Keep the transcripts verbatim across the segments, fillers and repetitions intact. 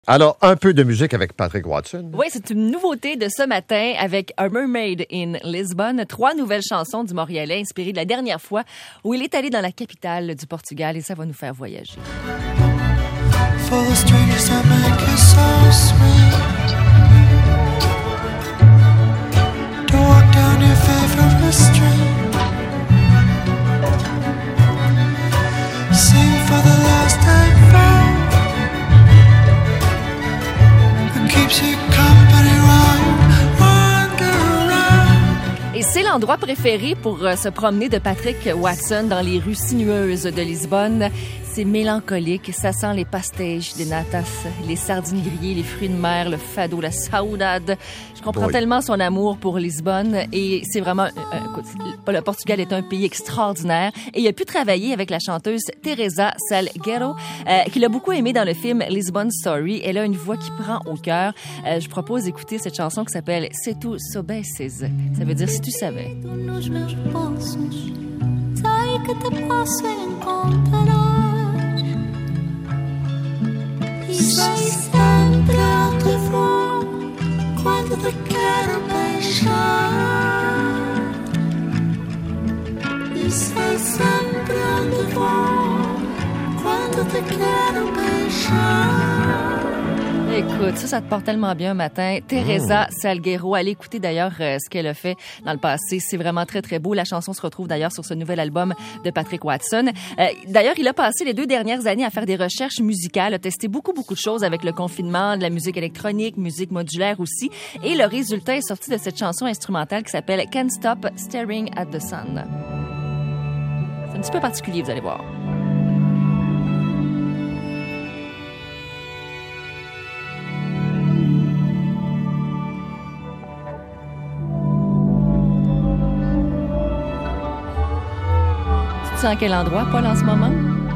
Alors, un peu de musique avec Patrick Watson. Oui, c'est une nouveauté de ce matin avec A Mermaid in Lisbon. Trois nouvelles chansons du Montréalais inspirées de la dernière fois où il est allé dans la capitale du Portugal et ça va nous faire voyager. For the strangers that make it so sweet. To walk down your favorite street. Sing for the last time found. Et c'est l'endroit préféré pour euh, se promener de Patrick Watson dans les rues sinueuses de Lisbonne. C'est mélancolique, ça sent les pastéis des natas, les sardines grillées, les fruits de mer, le fado, la saudade. Je comprends Boy. tellement son amour pour Lisbonne et c'est vraiment... Euh, écoute, le Portugal est un pays extraordinaire et il a pu travailler avec la chanteuse Teresa Salgueiro, euh, qu'il a beaucoup aimé dans le film Lisbon Story. Elle a une voix qui prend au cœur. Euh, je propose d'écouter cette chanson qui s'appelle « Se tu soubesses ». Ça veut dire « Si tu savais ». E sei sempre ao teu voo quando te quero beijar. E sei sempre ao teu voo quando te quero beijar. Écoute, ça, ça te porte tellement bien un matin. Teresa mmh. Salgueiro, allez écouter d'ailleurs euh, ce qu'elle a fait dans le passé. C'est vraiment très, très beau. La chanson se retrouve d'ailleurs sur ce nouvel album de Patrick Watson. Euh, d'ailleurs, il a passé les deux dernières années à faire des recherches musicales, a testé beaucoup, beaucoup de choses avec le confinement, de la musique électronique, musique modulaire aussi. Et le résultat est sorti de cette chanson instrumentale qui s'appelle « Can't Stop Staring at the Sun ». C'est un petit peu particulier, vous allez voir. Dans quel endroit, Paul, en ce moment?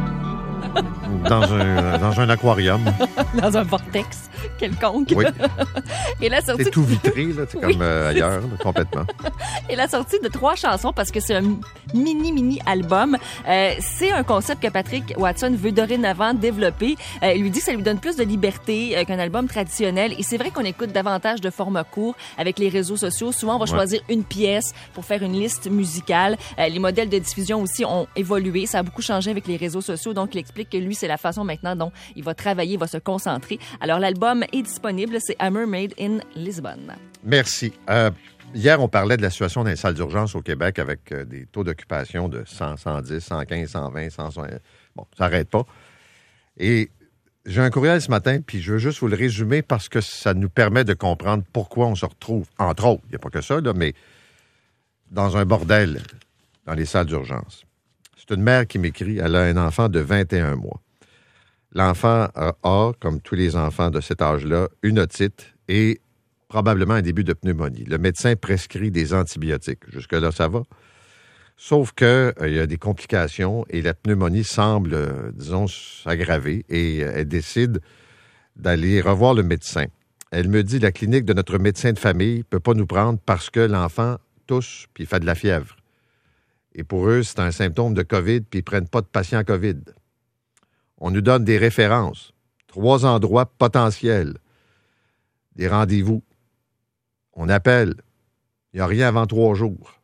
Dans un, dans un aquarium. Dans un vortex quelconque. Oui. Et la sortie c'est tout vitré, là, c'est oui, comme euh, ailleurs, là, complètement. Et la sortie de trois chansons, parce que c'est un mini, mini album, euh, c'est un concept que Patrick Watson veut dorénavant développer. Euh, il lui dit que ça lui donne plus de liberté euh, qu'un album traditionnel. Et c'est vrai qu'on écoute davantage de formats courts avec les réseaux sociaux. Souvent, on va ouais. choisir une pièce pour faire une liste musicale. Euh, les modèles de diffusion aussi ont évolué. Ça a beaucoup changé avec les réseaux sociaux. Donc, il explique que lui, c'est la façon maintenant dont il va travailler, il va se concentrer. Alors, l'album est disponible. C'est A Mermaid in Lisbon. Merci. Euh, hier, on parlait de la situation dans les salles d'urgence au Québec avec euh, des taux d'occupation de cent, cent dix, cent quinze, cent vingt, cent soixante. Bon, ça n'arrête pas. Et j'ai un courriel ce matin, puis je veux juste vous le résumer parce que ça nous permet de comprendre pourquoi on se retrouve, entre autres, il n'y a pas que ça, là, mais dans un bordel dans les salles d'urgence. C'est une mère qui m'écrit, elle a un enfant de vingt et un mois. L'enfant a, comme tous les enfants de cet âge-là, une otite et probablement un début de pneumonie. Le médecin prescrit des antibiotiques. Jusque-là, ça va. Sauf qu'il euh, y a des complications et la pneumonie semble, euh, disons, s'aggraver et euh, elle décide d'aller revoir le médecin. Elle me dit, la clinique de notre médecin de famille ne peut pas nous prendre parce que l'enfant tousse puis fait de la fièvre. Et pour eux, c'est un symptôme de COVID puis ils ne prennent pas de patients COVID. On nous donne des références, trois endroits potentiels, des rendez-vous. On appelle. Il n'y a rien avant trois jours.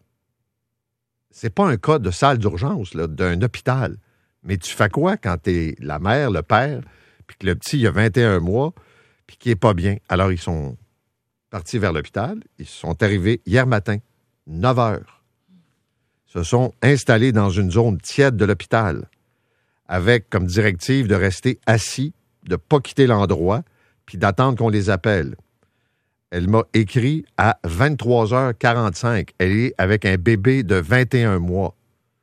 C'est pas un cas de salle d'urgence, là, d'un hôpital. Mais tu fais quoi quand t'es la mère, le père, puis que le petit, il a vingt et un mois, puis qu'il n'est pas bien? Alors, ils sont partis vers l'hôpital. Ils sont arrivés hier matin, neuf heures. Ils se sont installés dans une zone tiède de l'hôpital, avec comme directive de rester assis, de ne pas quitter l'endroit, puis d'attendre qu'on les appelle. Elle m'a écrit à vingt-trois heures quarante-cinq. Elle est avec un bébé de vingt et un mois.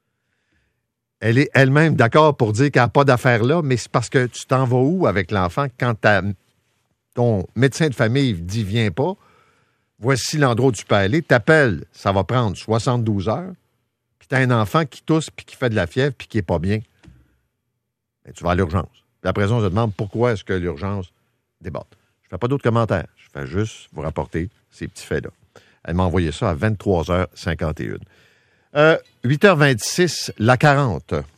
Elle est elle-même d'accord pour dire qu'elle n'a pas d'affaires là, mais c'est parce que tu t'en vas où avec l'enfant quand ta, ton médecin de famille dit « viens pas », voici l'endroit où tu peux aller, t'appelles, ça va prendre soixante-douze heures, puis tu as un enfant qui tousse, puis qui fait de la fièvre, puis qui n'est pas bien. Bien, tu vas à l'urgence. Puis après ça, on se demande pourquoi est-ce que l'urgence déborde. Je ne fais pas d'autres commentaires. Je fais juste vous rapporter ces petits faits-là. Elle m'a envoyé ça à vingt-trois heures cinquante et une. Euh, huit heures vingt-six, la quarante.